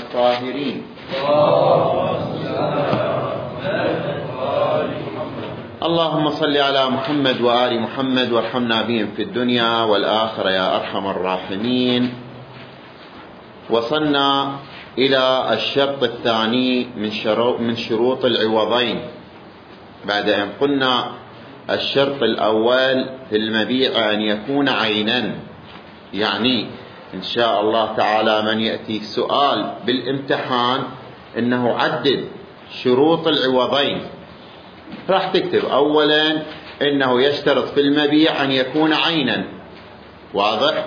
الطاهرين. اللهم صل على محمد وآل محمد وارحمنا بهم في الدنيا والآخرة يا أرحم الراحمين. وصلنا إلى الشرط الثاني من شروط العوضين، بعد أن قلنا الشرط الأول في المبيع أن يكون عينا، يعني إن شاء الله تعالى من يأتي سؤال بالامتحان إنه عدد شروط العوضين، راح تكتب أولا إنه يشترط في المبيع أن يكون عينا، واضح؟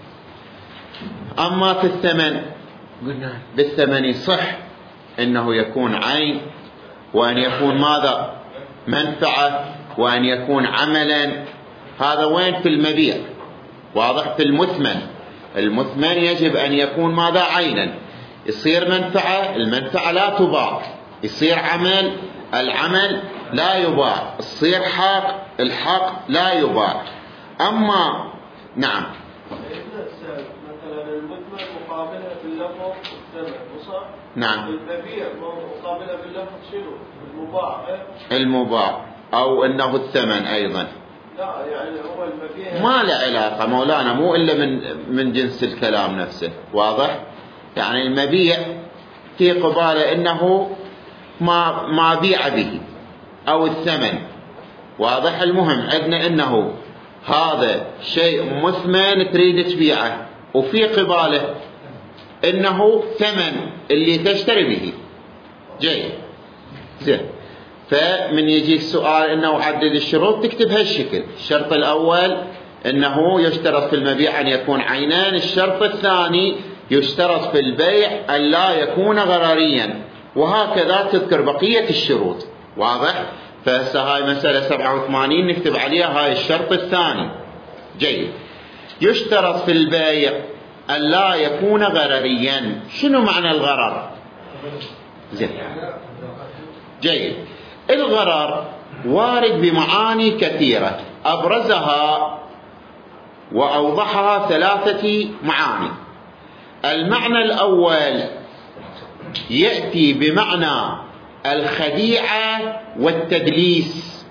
أما في الثمن قلنا بالثمن يصح إنه يكون عين، وأن يكون ماذا؟ منفعة، وأن يكون عملا. هذا وين؟ في المبيع، واضح؟ في المثمن يجب أن يكون ماذا؟ عينا. يصير منفعة، المنفعة لا تباع. يصير عمل، العمل لا يباع. يصير حق، الحق لا يباع. أما نعم، مثلا المثمن مقابلها باللفظ الثمن، وصح؟ نعم. المبيع مقابلها باللفظ شنو؟ المباع أو أنه الثمن أيضا. لا يعني هو المبيع ما له علاقة مولانا، مو إلا من جنس الكلام نفسه، واضح؟ يعني المبيع في قباله إنه ما بيع به أو الثمن، واضح؟ المهم عندنا إنه هذا شيء مثمن تريد تبيعه، وفي قباله إنه ثمن اللي تشتري به. جيد، زين. فمن يجي السؤال إنه عدد الشروط تكتب هالشكل. الشرط الأول إنه يشترط في المبيع أن يكون عينان. الشرط الثاني يشترط في البيع أن لا يكون غرريا، وهكذا تذكر بقية الشروط، واضح؟ فهاي مسألة 87 نكتب عليها هاي الشرط الثاني. جيد. يشترط في البيع أن لا يكون غرريا. شنو معنى الغرر؟ زين، جيد. الغرر وارد بمعاني كثيرة، أبرزها وأوضحها 3 معاني. المعنى الأول يأتي بمعنى الخديعة والتدليس،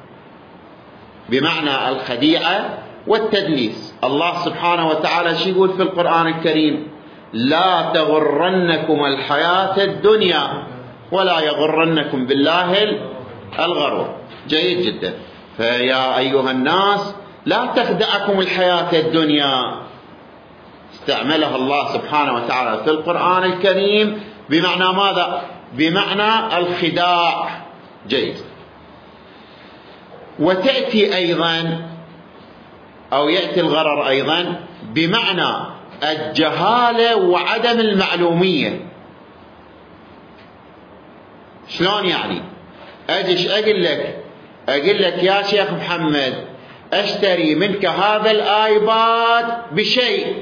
بمعنى الخديعة والتدليس. الله سبحانه وتعالى شو يقول في القرآن الكريم؟ لا تغرنكم الحياة الدنيا ولا يغرنكم بالله الغرور. جيد جدا. فيا أيها الناس لا تخدعكم الحياة الدنيا، استعملها الله سبحانه وتعالى في القرآن الكريم بمعنى ماذا؟ بمعنى الخداع. جيد. وتأتي أيضا أو يأتي الغرر أيضا بمعنى الجهالة وعدم المعلومية. شلون يعني؟ أجيش أقول لك يا شيخ محمد أشتري منك هذا الآيباد بشيء،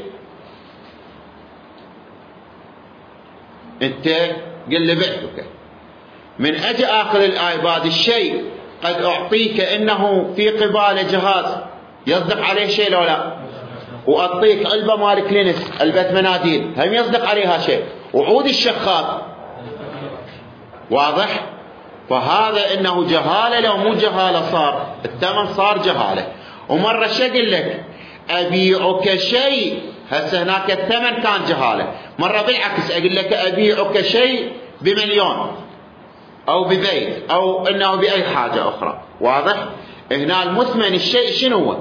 أنت قل لي بعتك. من أجي آخذ الآيباد الشيء قد أعطيك إنه في قبال جهاز يصدق عليه شيء لو لا، وأعطيك علبة مال كلينكس، علبة مناديل هم يصدق عليها شيء، وعود الشخاط، واضح؟ فهذا إنه جهالة لو مو جهالة، صار الثمن صار جهالة. ومرة شقل لك أبيعك شيء، هسه هناك الثمن كان جهالة. مرة بالعكس أقول لك أبيعك شيء ب1,000,000 أو ببيت أو إنه بأي حاجة أخرى، واضح؟ هنا المثمن الشيء شنو هو؟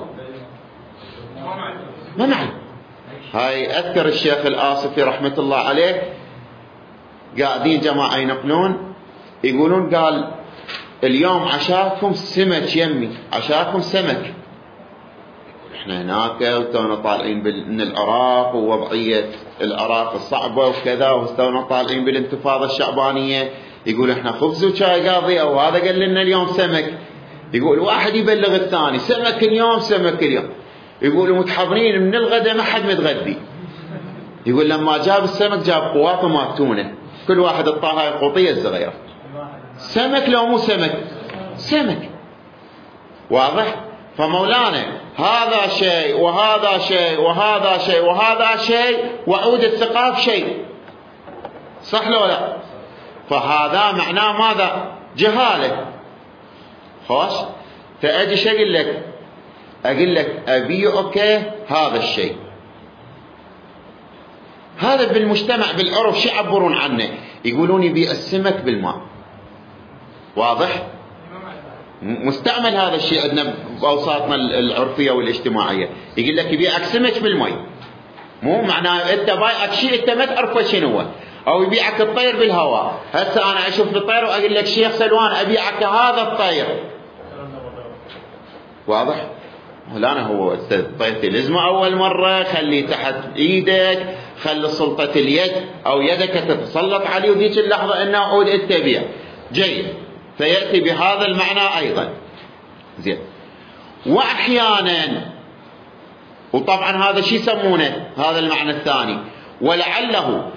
ما معنى. هاي أذكر الشيخ الآصفي رحمة الله عليه قاعدين جماعة ينقلون يقولون قال اليوم عشاكم سمك يمي، عشاكم سمك. احنا هناك وتونا طالعين من العراق ووضعية العراق الصعبة وكذا، وتونا طالعين بالانتفاضة الشعبانية. يقول احنا خبز وشاي قاضي، او هذا قال لنا اليوم سمك. يقول واحد يبلغ الثاني سمك اليوم سمك اليوم. يقولوا متحضرين من الغداء ما حد متغدي. يقول لما جاب السمك جاب قواطه ماتونه، كل واحد اعطاها القوطيه الصغيره. سمك لو مو سمك؟ سمك، واضح؟ فمولانا هذا شيء وهذا شيء وهذا شيء وهذا شيء، وعود الثقاف شيء. صح لو لا؟ فهذا معناه ماذا؟ جهالة. خوش، فأجي شو أقول لك؟ أقول لك أبيعك هذا الشيء، هذا بالمجتمع بالعرف شو يعبرون عنه؟ يقولون يبيع السمك بالماء. واضح؟ مستعمل هذا الشيء عندنا بأوساطنا العرفية والاجتماعية، يقول لك يبيعك سمك بالماء، مو معناه أنت بايعك شيء أنت ما تعرفه شنو هو، أو يبيعك الطير بالهواء. هسه أنا أشوف الطير وأقول لك شيخ سلوان أبيعك هذا الطير. واضح؟ لا هو طيت الازمة أول مرة، خلي تحت إيدك، خلي سلطة اليد أو يدك تتسلط عليه، وذيك اللحظة أنه عود التبيع. جيد، فيأتي بهذا المعنى أيضا. زين. وأحيانا، وطبعا هذا شيء يسمونه هذا المعنى الثاني، ولعله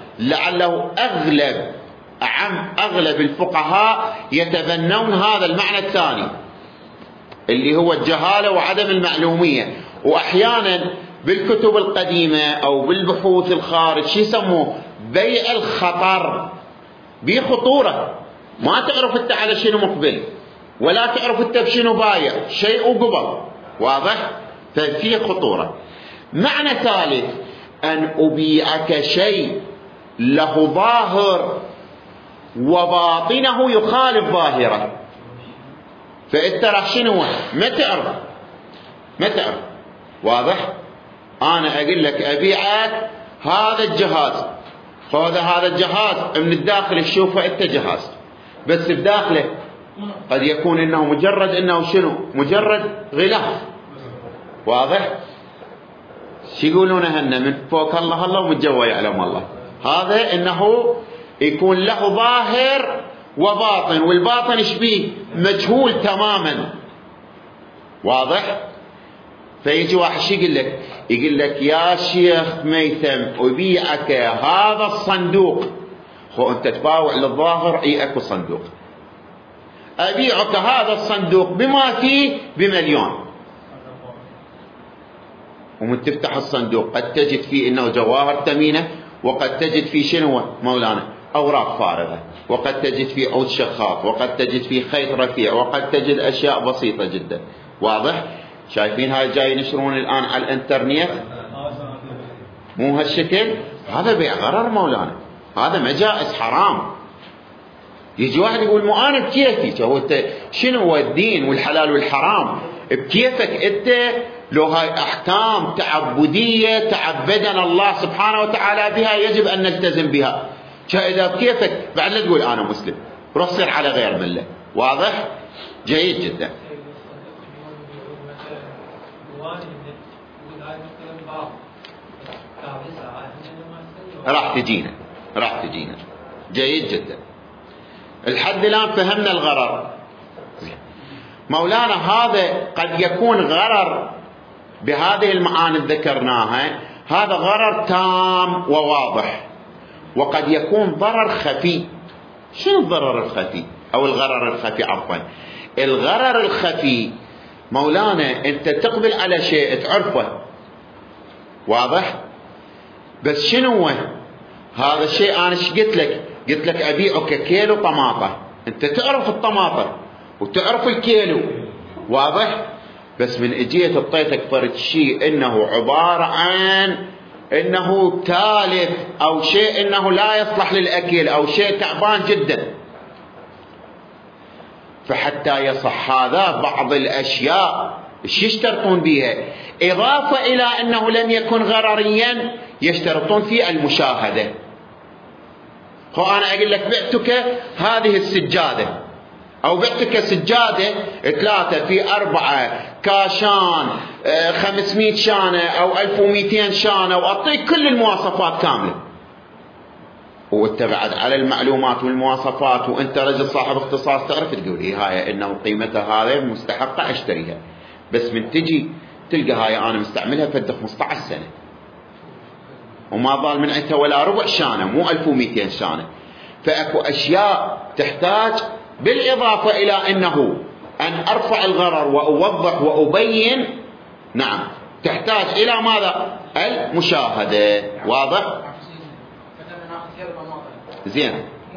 أغلب الفقهاء يتبنون هذا المعنى الثاني اللي هو الجهالة وعدم المعلومية. وأحيانا بالكتب القديمة أو بالبحوث الخارج شو يسموه؟ بيع الخطر، بخطورة، ما تعرف أنت على شنو مقبل، ولا تعرف أنت بشنو بايع، شيء وقبل. واضح؟ ففي خطورة. معنى ثالث، أن أبيعك شيء له ظاهر وباطنه يخالف ظاهره، فأنت راح شنو ما تعرف. واضح؟ أنا أقول لك أبيعك هذا الجهاز، هذا الجهاز من الداخل تشوفه أنت جهاز، بس بداخله قد يكون إنه مجرد غلاف. واضح؟ شو يقولون هن من فوق الله ومن جوا يعلم الله. هذا إنه يكون له ظاهر وباطن، والباطن شبيه مجهول تماما. واضح؟ فيجي واحد شو يقول لك يا شيخ ميثم أبيعك هذا الصندوق، أنت تباوع للظاهر اكو صندوق، أبيعك هذا الصندوق بما فيه ب1,000,000، ومن تفتح الصندوق قد تجد فيه إنه جواهر ثمينة، وقد تجد فيه شنو مولانا؟ أوراق فارغة، وقد تجد فيه عود شخاف، وقد تجد فيه خيط رفيع، وقد تجد أشياء بسيطة جدا. واضح؟ شايفين هاي جاي ينشرون الآن على الانترنت، مو هالشكل؟ هذا بيع غرر مولانا، هذا مجائز حرام. يجي واحد يقول مو أنا بكيفي، هو أنت شنو هو الدين والحلال والحرام بكيفك أنت؟ لو هاي أحكام تعبدية تعبدنا الله سبحانه وتعالى بها يجب أن نلتزم بها، إذا بكيفك بعد لا تقول أنا مسلم، روح صير على غير ملة. واضح؟ جيد جدا. راح تجينا. جيد جدا. الحد الآن فهمنا الغرر. مولانا هذا قد يكون غرر بهذه المعاني ذكرناها، هذا غرر تام وواضح، وقد يكون ضرر خفي. شنو الضرر الخفي أو الغرر الخفي؟ عفوا، الغرر الخفي مولانا أنت تقبل على شيء تعرفه، واضح، بس شنو هو هذا الشيء؟ أنا قلت لك أبيعك كيلو طماطة، أنت تعرف الطماطة وتعرف الكيلو، واضح، بس من اجيت اعطيتك فرد شيء انه عبارة عن انه تالف او شيء انه لا يصلح للاكل او شيء تعبان جدا، فحتى يصح هذا بعض الاشياء ايش يشترطون بها؟ اضافة الى انه لم يكن غرريا يشترطون في المشاهدة. انا اقول لك بعتك هذه السجادة أو بعتك سجادة 3 في 4 كاشان 500 شانة أو 1200 شانة، وأعطيك كل المواصفات كاملة، وأنت بعد على المعلومات والمواصفات وأنت رجل صاحب اختصاص تعرف تقول هاي إنه قيمتها هذا مستحقة أشتريها، بس من تجي تلقى هاي أنا مستعملها فد 15 سنة وما ضال من عندها ولا ربع شانة، مو 1200 شانة. فأكو أشياء تحتاج بالإضافة إلى أنه أن أرفع الغرر وأوضح وأبين، نعم، تحتاج إلى ماذا؟ المشاهدة. واضح؟ زين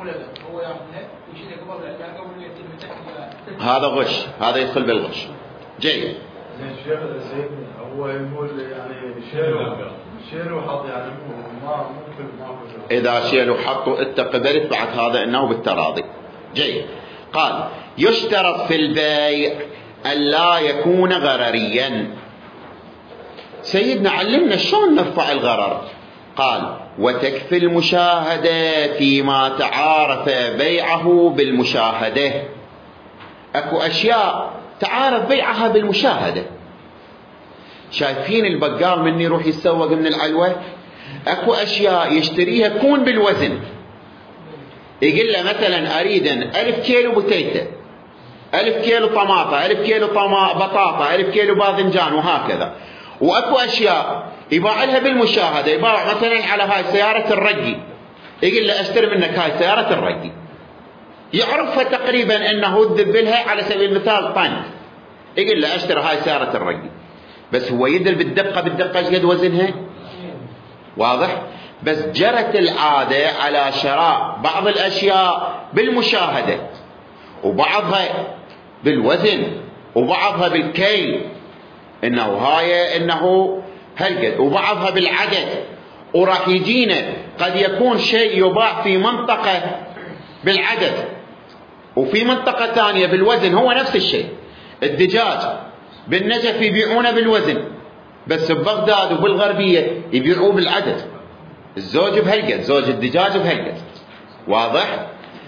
هذا غش، هذا يدخل بالغش. جيد. الشيخ سيدنا هو يقول يعني شيلوا وحط، يعني ما ممكن إذا شيلوا حطوا أنت قبلت بعد هذا إنه بالتراضي. جيد. قال يشترط في البيع ألا يكون غرريا. سيدنا علمنا شلون نرفع الغرر. قال وتكفي المشاهدة فيما تعارف بيعه بالمشاهدة. اكو اشياء تعارف بيعها بالمشاهدة. شايفين البقال من يروح يتسوق من العلوة، اكو اشياء يشتريها تكون بالوزن. يقول له مثلا اريد 1000 كيلو بتيتة، 1000 كيلو طماطة، 1000 كيلو بطاطا، 1000 كيلو باذنجان، وهكذا. واكو اشياء يباع لها بالمشاهدة. يباع مثلا على هاي سيارة الرقي، يقول له اشتري منك هاي سيارة الرقي، يعرفها تقريبا انه تذبلها على سبيل المثال طن، يقول له اشتري هاي سيارة الرقي، بس هو يدري بالدقة ايش قد وزنها. واضح؟ بس جرت العادة على شراء بعض الاشياء بالمشاهدة، وبعضها بالوزن، وبعضها بالكيل، انه هاي انه هالقد، وبعضها بالعدد. وراح يجينا قد يكون شيء يباع في منطقة بالعدد وفي منطقة ثانية بالوزن، هو نفس الشيء. الدجاج بالنجف يبيعونه بالوزن، بس ببغداد وبالغربية يبيعوه بالعدد. الزوج بهالقد، زوج الدجاج بهالقد. واضح؟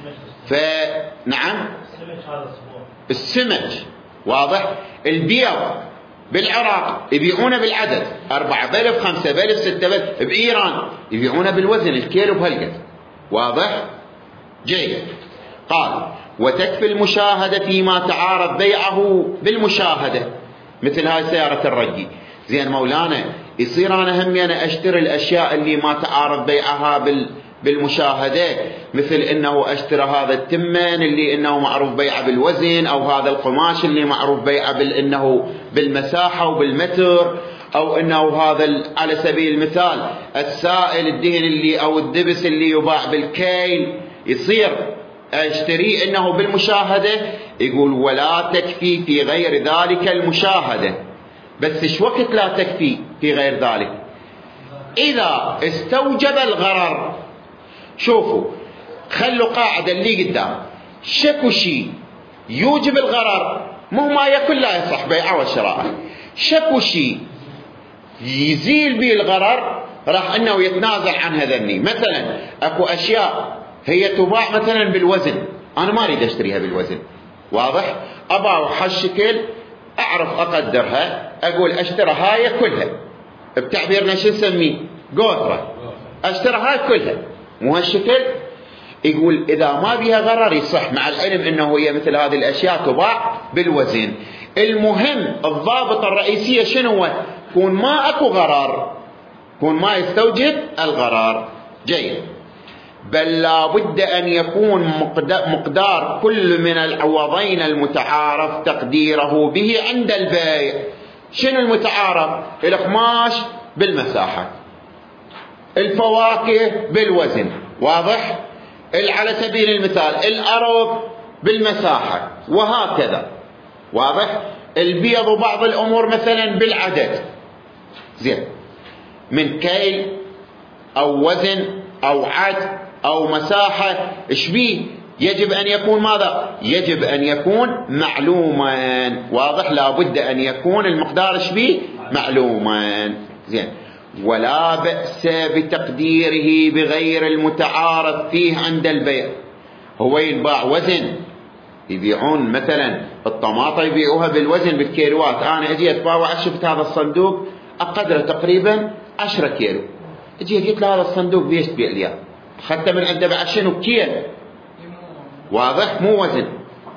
فنعم السمك واضح. البيض بالعراق يبيعونه بالعدد، 4 بلف، 5 بلف، 6 بلف. بإيران يبيعونه بالوزن، الكيلو بهالقد. واضح؟ جيد. قال وتكفي المشاهدة فيما تعارض بيعه بالمشاهدة، مثل هاي سيارة الرقي. زين مولانا، يصير أنا همي أنا أشتري الأشياء اللي ما تعارض بيعها بالمشاهدة، مثل إنه أشتري هذا التمن اللي إنه معروف بيعه بالوزن، أو هذا القماش اللي معروف بيعه إنه بالمساحة وبالمتر، أو إنه هذا على سبيل المثال السائل الدهن اللي أو الدبس اللي يباع بالكيل، يصير اشتري إنه بالمشاهدة. يقول ولا تكفي في غير ذلك المشاهدة. بس ايش وقت لا تكفي في غير ذلك؟ إذا استوجب الغرر. شوفوا، خلوا قاعدة اللي قدام، شكو شيء يوجب الغرر مو ما يكون لا يصح بيعه وشراءه. شكو شيء يزيل به الغرر راح انه يتنازل عن هذني. مثلا اكو اشياء هي تباع مثلا بالوزن، انا ما اريد اشتريها بالوزن. واضح؟ اباع هالشكل، اعرف اقدرها، اقول اشتري هاي كلها، بتعبيرنا شو نسميه؟ قوطرة. اشتري هاي كلها مو هالشكل. يقول اذا ما بيها غرر يصح، مع العلم انه هي مثل هذه الاشياء تباع بالوزن. المهم الضابط الرئيسية شنو؟ كون ما اكو غرر، كون ما يستوجب الغرر. جيد. بل لا بد أن يكون مقدار كل من العوضين المتعارف تقديره به عند البيع. شنو المتعارف؟ القماش بالمساحة، الفواكه بالوزن. واضح؟ على سبيل المثال الأرض بالمساحة، وهكذا. واضح؟ البيض وبعض الأمور مثلا بالعدد. زين، من كيل أو وزن أو عد أو مساحة، إيش بيه؟ يجب أن يكون ماذا؟ يجب أن يكون معلوما. واضح؟ لا بد أن يكون المقدار إيش بيه؟ معلوما. زين. ولا بأس بتقديره بغير المتعارف فيه عند البيع. هو يباع وزن، يبيعون مثلا الطماطة يبيعوها بالوزن بالكيلوات. أنا أجي أتباوع، شفت هذا الصندوق أقدره تقريبا 10 كيلو، أجي قلت له هذا الصندوق بيش تبيع لي؟ أخذته من عنده بعد شنو؟ كيل. واضح؟ مو وزن.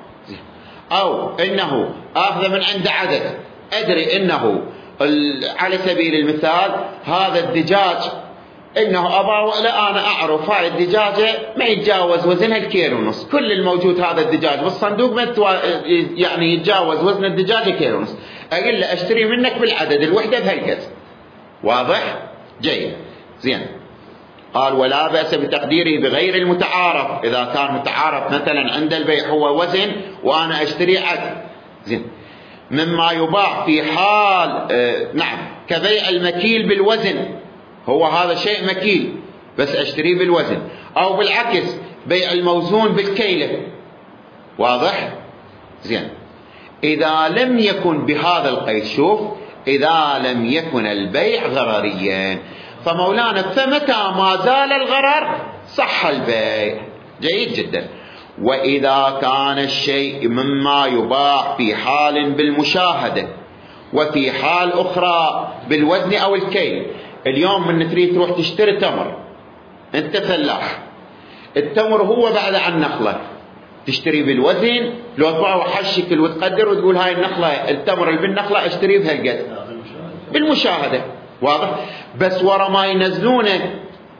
أو إنه أخذ من عنده عدد، أدري إنه على سبيل المثال هذا الدجاج إنه أبا لا أنا أعرف هاي الدجاجة ما يتجاوز وزنها الكيلو ونص، كل الموجود هذا الدجاج بالصندوق ما يعني يتجاوز وزن الدجاجة كيلو ونص، أقول له أشتري منك بالعدد، الوحدة بهالقد. واضح؟ جيد. زين. قال ولا بأس بتقديره بغير المتعارف، إذا كان متعارف مثلا عند البيع هو وزن وأنا أشتري عدل، زين. مما يباع في حال نعم كبيع المكيل بالوزن، هو هذا شيء مكيل بس أشتريه بالوزن، أو بالعكس بيع الموزون بالكيلة، واضح؟ زين. إذا لم يكن بهذا القيد، شوف، إذا لم يكن البيع غرريا، فمولانا فمتى ما زال الغرر صح البيع. جيد جدا. وإذا كان الشيء مما يباع في حال بالمشاهدة وفي حال أخرى بالوزن أو الكيل. اليوم من تريد تروح تشتري تمر، أنت فلاح، التمر هو بعد عن نخلة، تشتري بالوزن لو تباعه حشكل وتقدر وتقول هاي النخلة التمر اللي بالنخلة اشتري بهالقد بالمشاهدة، واضح؟ بس ورا ما ينزلونه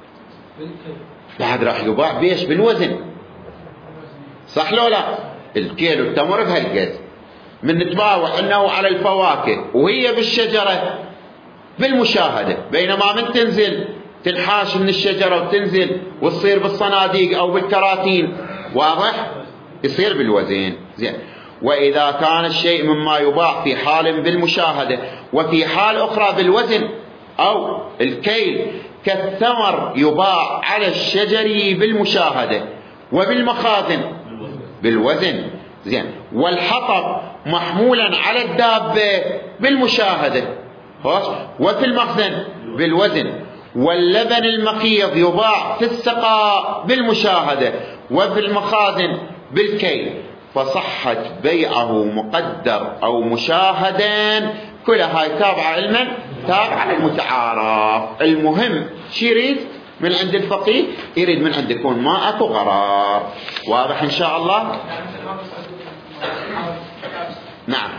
بعد راح يباع بيش بالوزن، صح لو لا؟ الكيلو التمر بهالقد، من نتباوع انه على الفواكه وهي بالشجرة بالمشاهدة، بينما من تنزل تنحاش من الشجرة وتنزل وتصير بالصناديق او بالكراتين، واضح؟ يصير بالوزن. زين. وإذا كان الشيء مما يباع في حال بالمشاهدة وفي حال أخرى بالوزن أو الكيل، كالثمر يباع على الشجر بالمشاهدة وبالمخازن بالوزن، زين. والحطب محمولا على الدابة بالمشاهدة وفي المخزن بالوزن. واللبن المخيض يباع في السقاء بالمشاهدة وفي المخازن بالكيل، فصحت بيعه مقدر أو مشاهدا، كلها هاي تابعة علما تابعة للمتعارف. المهم شي يريد من عند الفقيه؟ يريد من عند يكون ما أكو غرار. واضح إن شاء الله؟ نعم.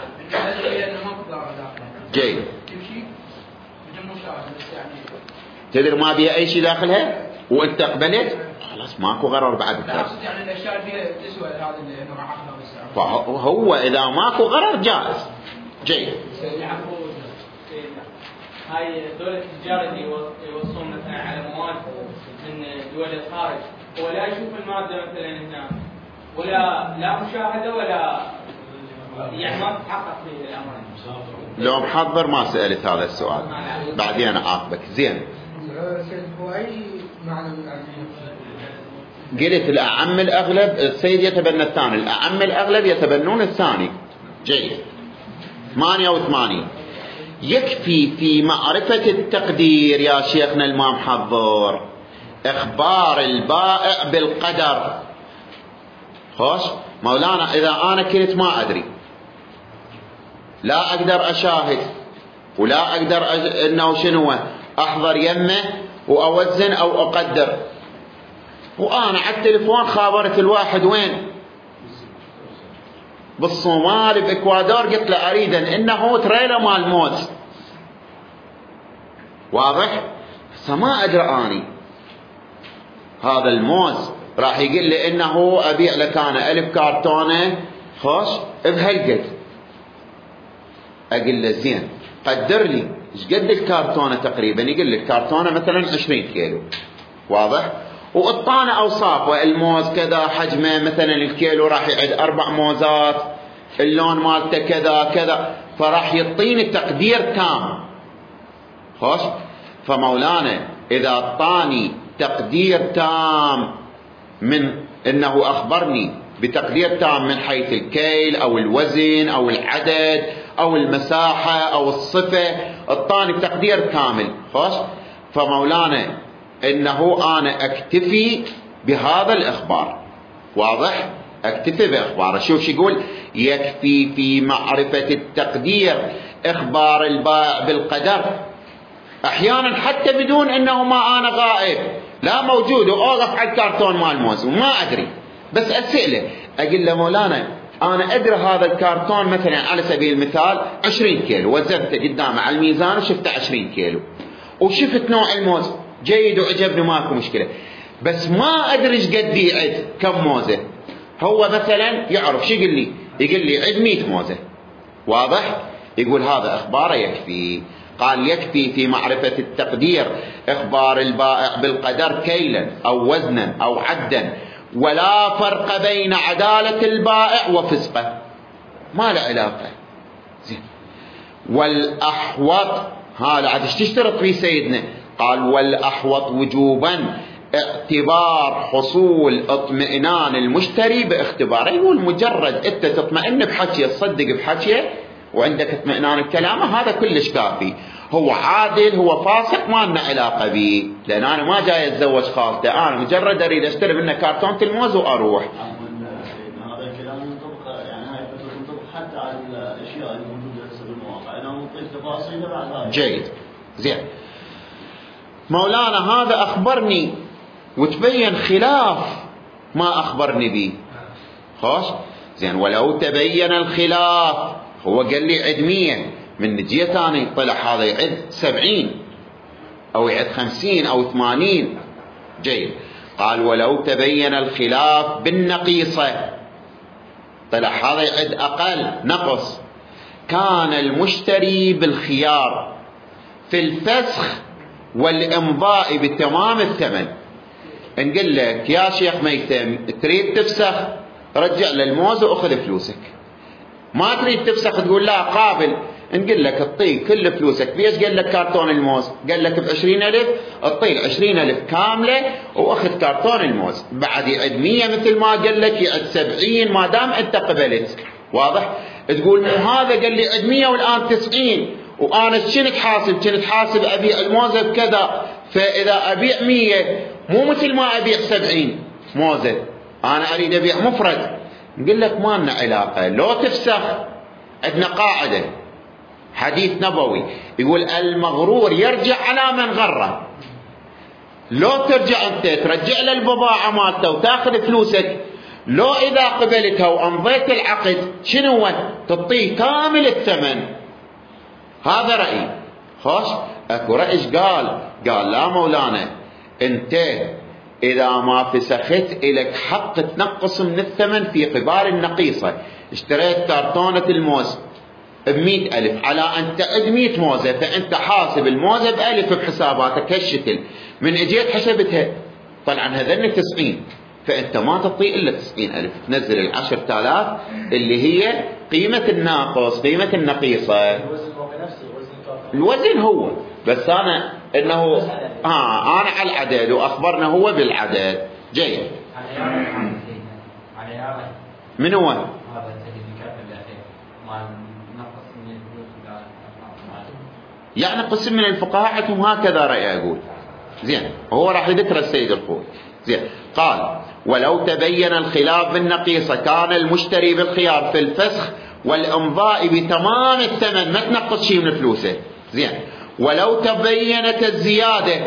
جيد. تدري ما بيها أي شيء داخلها وأنت قبلت خلاص ماكو غرر بعد الدرس. يعني الاشياء فيها تسوى هذا اللي راح اخذه، فهو اذا ماكو غرر جائز. جيد. هاي دولة التجار اللي يوصون مثلا على مواد من دول الخارج، هو لا يشوف المادة مثلا هنا ولا لا مشاهدة ولا يعني ما تتحقق فيه الامر. لو محضر ما سألت هذا السؤال بعدين أعاقبك. زين. هو أي معنى من قلت الأعم الأغلب السيد يتبنى الثاني، الأعم الأغلب يتبنون الثاني. جيد. 88. يكفي في معرفة التقدير يا شيخنا الإمام حضر إخبار البائع بالقدر. خوش مولانا إذا أنا كنت ما أدري، لا أقدر أشاهد ولا أقدر إنه شنو أحضر يمه وأوزن أو أقدر، وأنا على التليفون خابرت الواحد وين بالصومال بإكوادور، قلت له أريد إنه تريلا مال موز، واضح؟ فما أدري أني هذا الموز راح يقول لي إنه أبيع لك أنا 1000 كارتونة خوش بهالقد، أقول له زين قدر لي إيش قد الكارتونة تقريبا، يقول لي الكارتونة مثلا 20 كيلو، واضح؟ وأعطانا أوصاف، والموز كذا حجمه مثلا الكيلو راح يعد 4 موزات، اللون مالته كذا كذا، فراح يعطيني تقدير تام. خوش فمولانا إذا أعطاني تقدير تام من إنه أخبرني بتقدير تام من حيث الكيل أو الوزن أو العدد أو المساحة أو الصفة، أعطاني تقدير كامل، خوش فمولانا إنه أنا أكتفي بهذا الإخبار، واضح؟ أكتفي بإخباره. شوف يقول يكفي في معرفة التقدير إخبار البائع بالقدر، أحيانا حتى بدون إنه ما أنا غائب لا موجود وأوقف على الكارتون مال موز وما أدري، بس أسأله أقول له مولانا أنا أدري هذا الكارتون مثلا على سبيل المثال 20 كيلو، وزنته قدامه على الميزان وشفته 20 كيلو وشفت نوع الموز جيد وعجبني ماكو مشكلة، بس ما أدري إيش قد يعد كم موزة. هو مثلا يعرف شو يقول لي عد 100 موزة، واضح؟ يقول هذا إخباره يكفي. قال يكفي في معرفة التقدير إخبار البائع بالقدر كيلا أو وزنا أو عدا، ولا فرق بين عدالة البائع وفسقه، ما له علاقة. زين. والأحوط هذا عاد تشترط في سيدنا، قال والأحوط وجوبا اعتبار حصول اطمئنان المشتري باختباره. يقول مجرد انت تطمئن بحكيه، تصدق بحكيه وعندك اطمئنان بكلامه، هذا كلش كافي. هو عادل هو فاسق ما لنا علاقه به، لان انا ما جاي اتزوج خالته، انا مجرد اريد اشتري منه كرتونه الموز واروح. هذا الكلام ينطبق، يعني هاي الفتره تنطبق حتى على الاشياء الموجوده هسه بالمواقع، انا نعطيك تفاصيل بعد هذا. جيد. زين. مولانا هذا اخبرني وتبين خلاف ما اخبرني به. خوش. زين. ولو تبين الخلاف، هو قال لي عد 100، من جهه ثاني طلع هذا يعد 70 او يعد 50 او 80. جيد. قال ولو تبين الخلاف بالنقيصه، طلع هذا يعد اقل نقص، كان المشتري بالخيار في الفسخ والامضاء بتمام الثمن. نقول لك يا شيخ ميثم تريد تفسخ، رجع للموز واخذ فلوسك. ما تريد تفسخ تقول لا قابل، نقول لك اعطيه كل فلوسك. ليش قال لك كرتون الموز؟ قال لك ب20,000، اعطيه 20,000 كامله واخذ كرتون الموز. بعد يعد 100 مثل ما قال لك، يعد 70 ما دام انت قبلت. واضح؟ تقول مو هذا قال لي عد 100 والان 90، وانا شنك حاسب؟ كنت حاسب ابيع الموزه بكذا، فاذا ابيع 100 مو مثل ما ابيع 70 موزه، انا اريد ابيع مفرد. نقول لك ما لنا علاقه، لو تفسخ عندنا قاعده حديث نبوي يقول المغرور يرجع على من غره. لو ترجع انت ترجع له البضاعه مالته وتاخذ فلوسك، لو اذا قبلتها وامضيت العقد شنو تعطيه كامل الثمن. هذا رايي. خوش. اكو راي ايش قال لا مولانا، انت اذا ما فسخت الك حق تنقص من الثمن في قبال النقيصه. اشتريت كرتونه الموز ب100,000 على أن تعد 100 موزة، فأنت حاسب الموزة ب1000 بحساباتك هالشكل. من اجيت حسبتها طلع هذن 90، فأنت ما تعطي إلا 90,000، تنزل 10,000 اللي هي قيمة الناقص، قيمة النقيصة. الوزن هو بس أنا إنه أنا على العدد وأخبرنا هو بالعدد. جيد. من هو؟ يعني قسم من الفقهاء عندهم هكذا رأي أقول. زين. هو راح يذكر السيد الخوي. زين. قال ولو تبين الخلاف بالنقيصة كان المشتري بالخيار في الفسخ والإمضاء بتمام الثمن، ما تنقص شيء من فلوسه. زين. ولو تبينت الزيادة،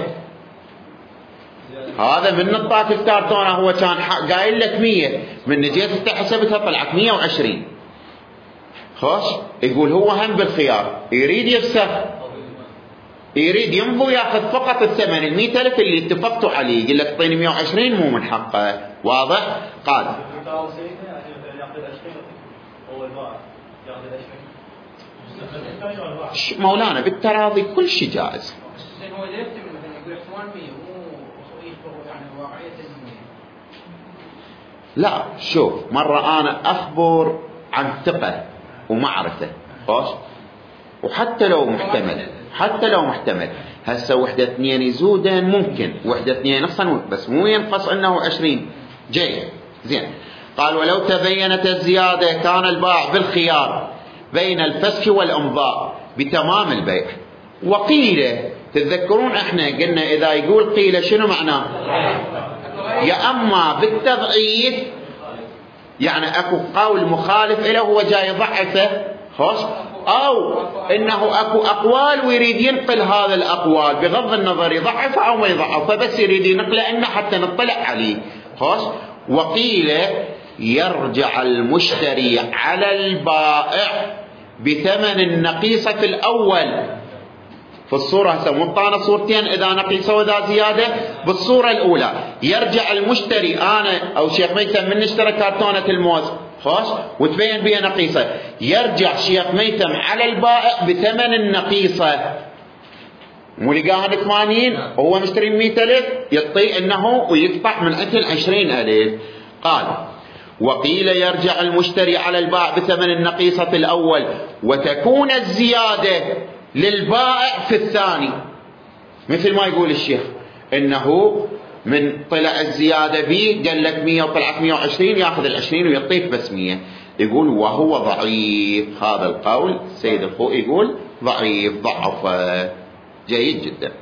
هذا من نطاق الكرتونة هو كان قايل لك 100، من جيت حسبتها طلعت 120. خوش. يقول هو هم بالخيار، يريد يفسخ، يريد يمضي ياخذ فقط الثمن 100,000 اللي اتفقتوا عليه، يقول لك اعطيني 120 مو من حقه. واضح؟ قال مولانا بالتراضي كل شيء جائز. هو يكتب مثلا يقول احتمال 100 مو يشبه يعني واقعيه المية. لا شوف، مره انا اخبر عن ثقه ومعرفه. خوش. وحتى لو محتمل هسه وحده 2 يزودا ممكن، وحده 2 نقصا، بس مو ينقص انه 20. جيد. زين. قال ولو تبينت الزياده كان البائع بالخيار بين الفسخ والامضاء بتمام البيع. وقيل، تتذكرون احنا قلنا اذا يقول قيل شنو معناه؟ يا اما بالتضعيف، يعني اكو قول مخالف له هو جاي يضعفه. خوش. او انه اكو اقوال ويريد ينقل هذا الاقوال بغض النظر يضعف او ما يضعف، فبس يريد ينقله انه حتى نطلع عليه. خوش. وقيل يرجع المشتري على البائع بثمن النقيصة في الاول. في الصورة هسه منطانا صورتين، اذا نقيصة واذا زيادة. بالصورة الاولى يرجع المشتري، انا او شيخ ميثم من اشترى كرتونة الموز خوش وتبين بها نقيصة، يرجع شيخ ميثم على البائع بثمن النقيصة. مو لقاهن 80 وهو مشتري 100,000 يعطي انه ويقطع من عند 20,000. قال وقيل يرجع المشتري على البائع بثمن النقيصة الأول وتكون الزيادة للبائع في الثاني، مثل ما يقول الشيخ انه من طلع الزيادة به قال لك 100 وطلعت 120 ياخذ 20 ويعطيك بس 100. يقول وهو ضعيف هذا القول. السيد الخوئي يقول ضعيف ضعفه. جيد جدا.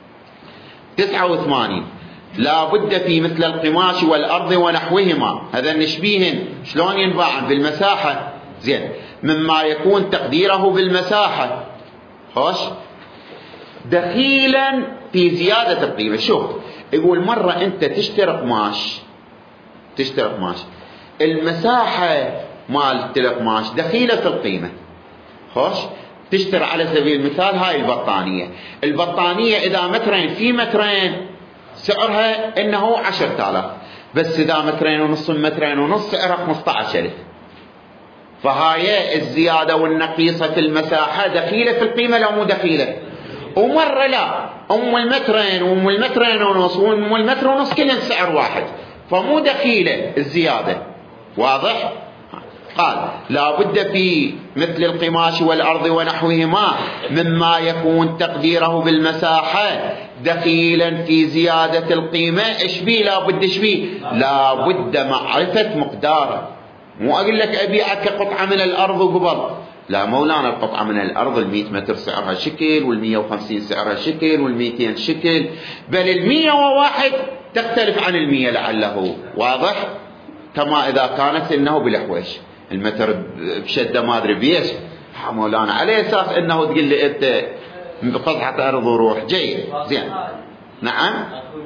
89 لا بد في مثل القماش والأرض ونحوهما، هذا نشبيهن شلون ينباعن بالمساحة، زين، مما يكون تقديره بالمساحة خوش دخيلا في زيادة القيمة. شوف يقول مرة أنت تشتري قماش المساحة مال القماش دخيلة في القيمة خوش. تشتري على سبيل المثال هاي البطانية إذا مترين في مترين سعرها إنه 10,000، بس إذا مترين ونص سعرها 15,000. فهاي الزيادة والنقيصة في المساحة دخيلة في القيمة لو مو دخيلة. ومرة لا، أم المترين وأم المترين ونص وأم المتر ونص كلهم سعر واحد، فمو دخيلة الزيادة. واضح؟ قال لا بد في مثل القماش والأرض ونحوهما مما يكون تقديره بالمساحة دخيلا في زيادة القيمة. اشبيه لا بد اشبيه لا بد معرفة مقداره. مو أقول لك أبيعك قطعة من الأرض وقبل، لا مولانا القطعة من الأرض 100 متر سعرها شكل، 150 سعرها شكل، 200 شكل، بل 101 تختلف عن 100 لعله. واضح؟ كما إذا كانت إنه بالحويش المتر بشدة ما أدري بيش مولانا على أساس إنه تقول لي أنت قطعة أرض وروح. جيد زين. نعم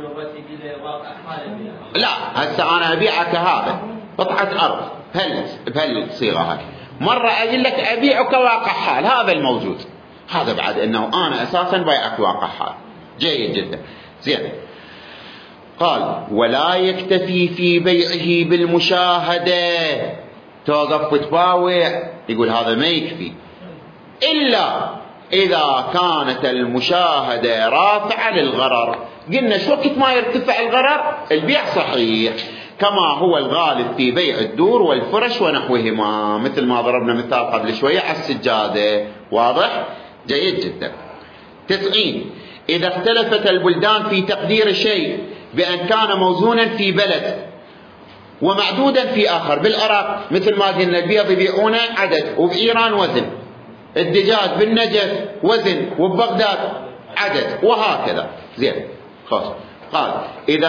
لا هسه أنا أبيعك هذا قطعة أرض بهالصيغة هاي، مرة أقول لك أبيعك واقع حال، هذا الموجود، هذا بعد إنه أنا أساسا بيعك واقع حال. جيد جدا. زين. قال ولا يكتفي في بيعه بالمشاهدة، توقف وتباوع، يقول هذا ما يكفي إلا إذا كانت المشاهدة رافعة للغرر. قلنا شو وقت ما يرتفع الغرر البيع صحيح، كما هو الغالب في بيع الدور والفرش ونحوهما، مثل ما ضربنا مثال قبل شوية على السجادة. واضح؟ جيد جدا. 90 إذا اختلفت البلدان في تقدير شيء بأن كان موزونا في بلد ومعدودا في آخر. بالعراق مثل ما قلنا البيض يبيعونه عدد، وبإيران وزن، الدجاج بالنجف وزن، وببغداد عدد، وهكذا. زين خلاص. قال إذا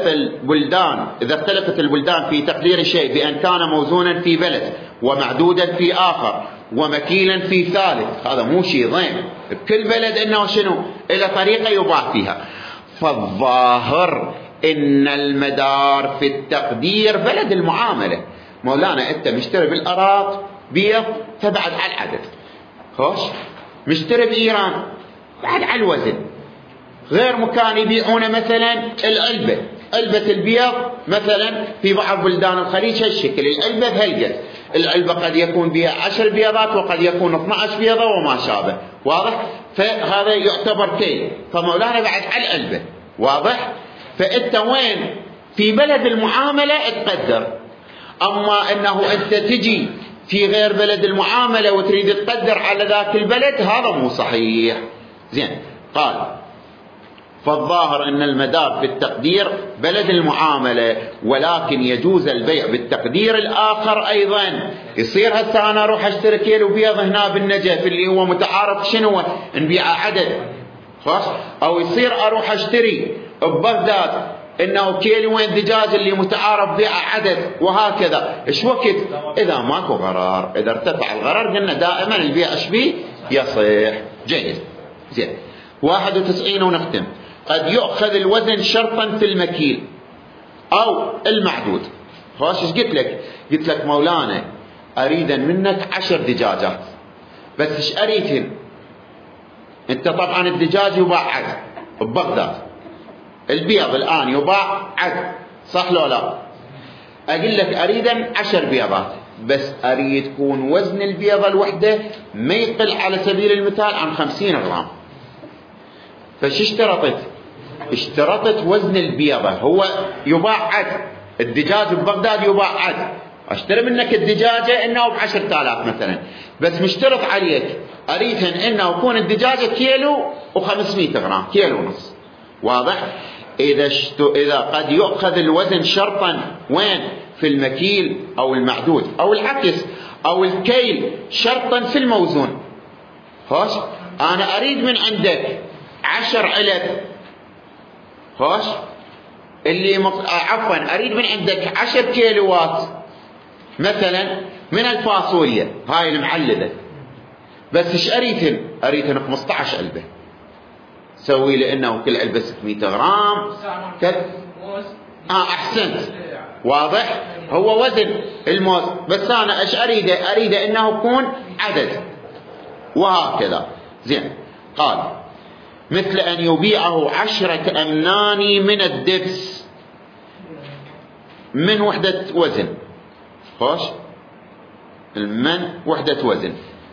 اختلفت البلدان في تقدير الشيء بأن كان موزونا في بلد ومعدودا في آخر ومكيلا في ثالث، هذا مو شيء ضيم، بكل بلد إنه شنو إلى طريقة يباع فيها. فالظاهر إن المدار في التقدير بلد المعاملة. مولانا أنت مشتري بالأراض بيض فبعد على العدد خوش، مشتري بإيران بعد على الوزن. غير مكان يبيعون مثلا علبة البيض مثلا في بعض بلدان الخليج هالشكل، العلبة بهالقد، العلبة قد يكون بها 10 بيضات وقد يكون 12 بيضة وما شابه. واضح؟ فهذا يعتبر كيل، فمولانا بعد على العلبة. واضح؟ فأنت وين في بلد المعاملة تقدر، أما أنه أنت تجي في غير بلد المعاملة وتريد تقدر على ذاك البلد، هذا مو صحيح. زين. قال فالظاهر أن المدار في التقدير بلد المعاملة، ولكن يجوز البيع بالتقدير الآخر أيضا. يصير هسه أنا أروح أشتري كيلو بيض هنا بالنجف اللي هو متعارف شنو نبيع عدد خلاص، أو يصير أروح أشتري ببغداد إنه كيلوين دجاج اللي متعارف بيع عدد، وهكذا. إيش وقت إذا ماكو غرار، إذا ارتفع الغرار قلنا دائما البيع إيش يصيح. جيد. زين. 91 ونختم. قد يؤخذ الوزن شرطا في المكيل أو المعدود. خلاص ايش قلت لك مولانا أريدا منك 10 دجاجات، بس ايش أريدهن انت؟ طبعا الدجاج يباع عد ببغداد، البيض الآن يباع عد، صح لو لا؟ أقول لك أريدا 10 بيضات، بس أريد تكون وزن البيضة الوحدة ما يقل على سبيل المثال عن 50 غرام. فش اشترطت وزن البيضة. هو يباع عد، الدجاج ببغداد يباع عد، اشتري منك الدجاجة انه ب10,000 مثلا، بس مشترط عليك اريد انه يكون الدجاجة كيلو و500 غرام، كيلو ونص. واضح؟ اذا قد يؤخذ الوزن شرطا وين؟ في المكيل او المعدود، او العكس، او الكيل شرطا في الموزون. خوش، انا اريد من عندك 10 علب، خوش، عفوا اريد من عندك 10 كيلوات مثلا من الفاصوليا هاي المعلبة، بس ايش اريدهن 15 علبة، سوي لانه كل علبة 600 غرام. احسنت، واضح؟ هو وزن الموز، بس انا ايش اريد انه يكون عدد، وهكذا. زين. قال مثل ان يبيعه 10 أمنان من الدبس من وحدة وزن. خوش، من وحدة وزن.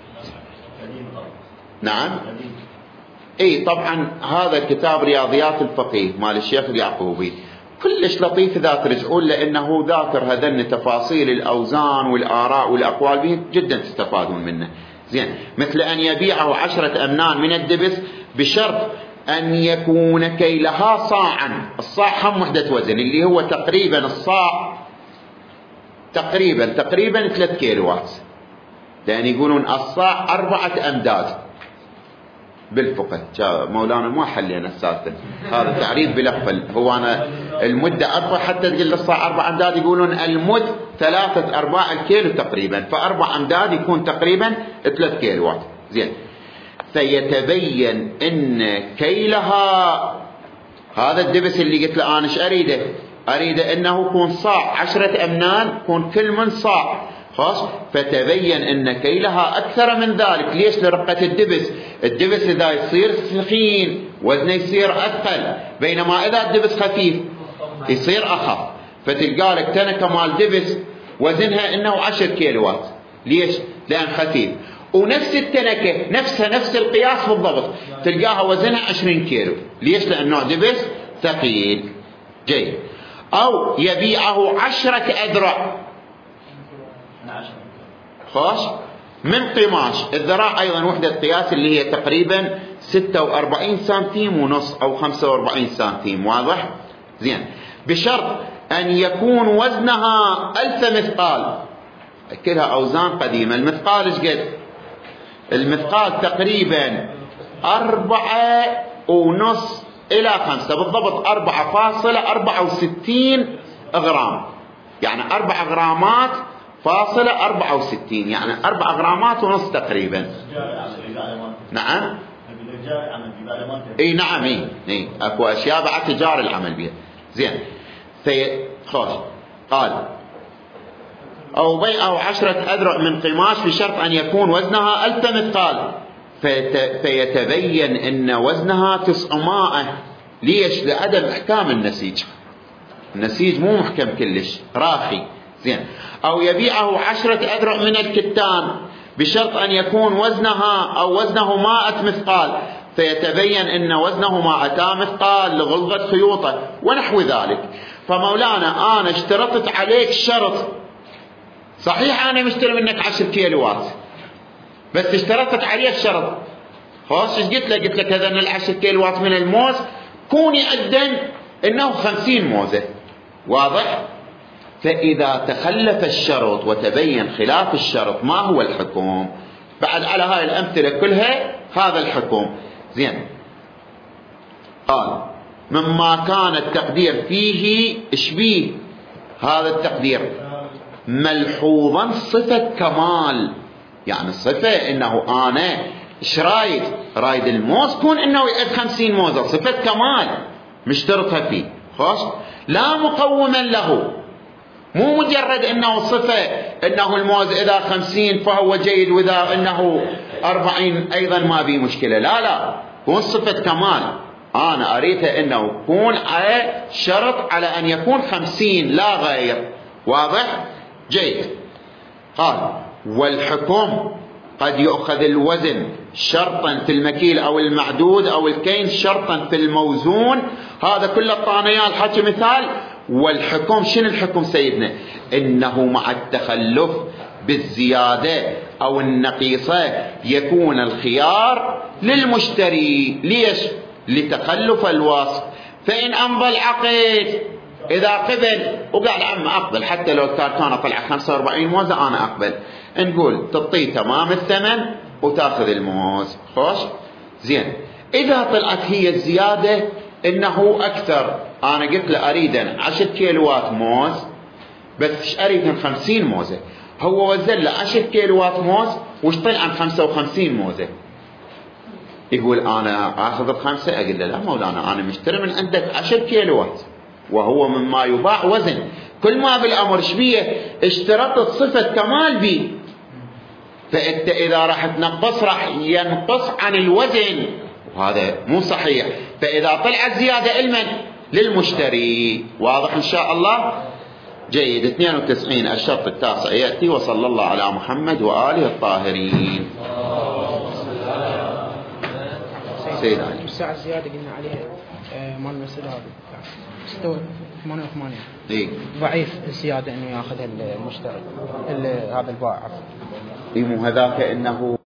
نعم. اي طبعا هذا كتاب رياضيات الفقيه مال الشيخ اليعقوبي، كلش لطيف اذا ترجعون، لانه ذاكر هذن تفاصيل الاوزان والاراء والاقوال به، جدا تستفادون منه. زين. مثل ان يبيعه 10 أمنان من الدبس بشرط ان يكون كيلها صاعا. الصاع هم وحدة وزن، اللي هو تقريبا الصاع تقريبا 3 كيلوات، لان يقولون الصاع 4 أمداد بالفقه. مولانا ما حلينا السالفه، هذا تعريف بلفظ. هو انا المده 4 حتى تقول الصاع 4 أمداد، يقولون المد 3/4 الكيلو تقريبا، ف4 أمداد يكون تقريبا 3 كيلوات. زين. فيتبين ان كيلها، هذا الدبس اللي قلت له انا ايش اريده انه يكون صاع 10 أمنان، يكون كل من صاع. خلاص، فتبين ان كيلها اكثر من ذلك. ليش؟ لرقة الدبس اذا يصير ثخين وزنه يصير اثقل، بينما اذا الدبس خفيف يصير اخف. فتلقى لك تنكة مال دبس وزنها انه 10 كيلوات. ليش؟ لان خفيف. ونفس التنكة نفس القياس بالضبط تلقاها وزنها 20 كيلو. ليش؟ لان نوع دبس ثقيل. جيد. او يبيعه 10 أذرع، خوش، من قماش. الذراع ايضا وحدة قياس اللي هي تقريبا 46 سنتيم ونص او 45 سنتيم. واضح؟ زين. بشرط ان يكون وزنها 1000 مثقال. كلها اوزان قديمة. المثقال ايش قد؟ المثقال تقريبا 4.5 إلى 5 بالضبط، 4.64 غرام، يعني 4 غرامات فاصلة 64، يعني 4 غرامات ونص تقريبا. نعم. اي نعم. اي اكو اشياء بعد تجار العمل بها. زين. خوش. قال او بيعه 10 أذرع من قماش بشرط ان يكون وزنها 1000 مثقال، فيتبين ان وزنها 900. ليش؟ لعدم احكام النسيج مو محكم كلش، راخي. زين. او يبيعه 10 أذرع من الكتان بشرط ان يكون وزنه 100 مثقال، فيتبين ان وزنه 200 مثقال لغلظة خيوطه ونحو ذلك. فمولانا انا اشترطت عليك شرط، صحيح انا مشتري منك 10 كيلوات، بس اشترطت عليه الشرط. خلاص، ايش قلت لك هذا ان 10 كيلوات من الموز كوني عدن انه 50 موزة. واضح؟ فاذا تخلف الشرط وتبين خلاف الشرط ما هو الحكم؟ بعد على هاي الامثلة كلها هذا الحكم. زين. قال مما كان التقدير فيه اشبيه هذا التقدير ملحوظا صفة كمال، يعني الصفة انه انا ايش رايد الموز كون انه يعد 50 موزة، صفة كمال مشترطها فيه. خوش، لا مقوما له، مو مجرد انه صفة انه الموز اذا 50 فهو جيد واذا انه 40 ايضا ما بي مشكلة. لا، كون صفة كمال. انا اريدها انه يكون على شرط على ان يكون 50 لا غير. واضح؟ جيد. قال والحكم قد يؤخذ الوزن شرطا في المكيل أو المعدود أو الكين شرطا في الموزون. هذا كله الطانية الحكي مثال. والحكم شنو الحكم سيدنا؟ إنه مع التخلف بالزيادة أو النقيصة يكون الخيار للمشتري. ليش؟ لتخلف الوصف. فإن أمضى العقد إذا قبل وقال عم أقبل حتى لو الكرتونة طلع 45 موزة أنا أقبل، نقول تعطيه تمام الثمن وتاخذ الموز. خوش زين. إذا طلعت هي الزيادة إنه أكثر، أنا قلت له أريد 10 كيلوات موز بس أريد 50 موزة، هو وزن له 10 كيلوات موز وش طلع عن 55 موزة، يقول أنا آخذ ال5. أقول له لا مولانا أنا مشتري من عندك 10 كيلوات وهو مما يباع وزن. كل ما بالأمر شبيه اشترطت صفة كمال بي، فأنت إذا راح تنقص راح ينقص عن الوزن وهذا مو صحيح. فإذا طلعت زيادة علما للمشتري. واضح إن شاء الله؟ جيد. 92 الشرط التاسع يأتي. وصلى الله على محمد وآله الطاهرين. سيد علي الساعة الزيادة قلنا عليها مال المسألة هذه 88 إيه؟ ضعيف الزيادة إنه يأخذها المشتري هذا البائع. إيه مو هذاك إنه